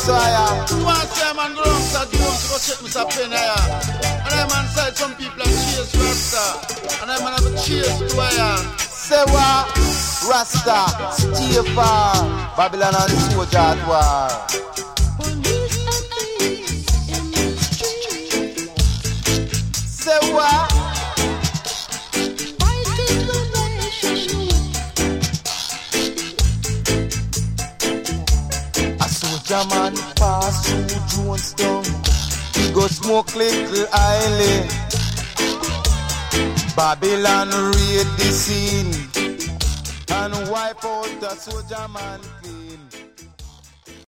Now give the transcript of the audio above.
so I You want to say, man, go down to the house to go check Mr. Penny here. And I man said some people have chased Rasta. And I man have chased to here. say what? Rasta, stay far. Babylon and the soldier at war. Say what? A soldier man pass through Jonestown. He go smoke little island. Babylon raid the scene and wipe out the soldier man.